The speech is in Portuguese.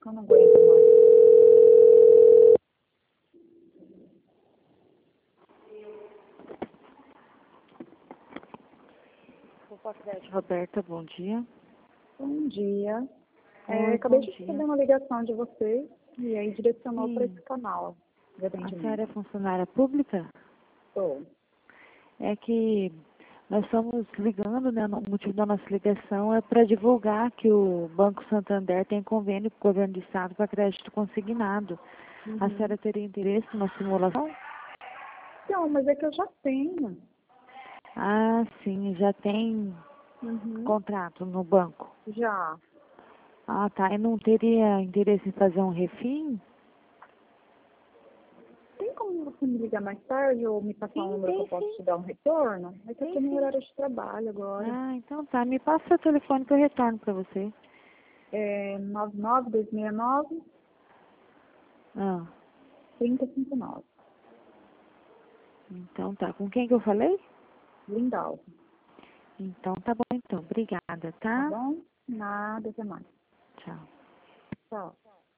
eu não aguento mais. Roberta, bom dia. Bom dia. Oi, Acabei bom de dia. receber uma ligação de você e aí direcionou para Sim. esse canal de A atendimento. senhora é funcionária pública? Sou. É que nós estamos ligando, né? O motivo da nossa ligação é para divulgar que o Banco Santander tem convênio com o governo do estado para crédito consignado. A senhora teria interesse numa simulação? Não, mas é que eu já tenho. Ah, sim, já tem contrato no banco. Já. Ah, tá. E não teria interesse em fazer um refim? Tem como você me ligar mais tarde ou me passar um Sim, número que eu tem posso sim. te dar um retorno? É que eu Tem tô no sim. horário de trabalho agora. Ah, então tá. Me passa o seu telefone que eu retorno para você. É 99269 Ah, 3059. então tá. Com quem que eu falei? Lindalva. Então tá bom então. Obrigada, Tá tá? bom? Nada, até mais. Tchau. Tchau.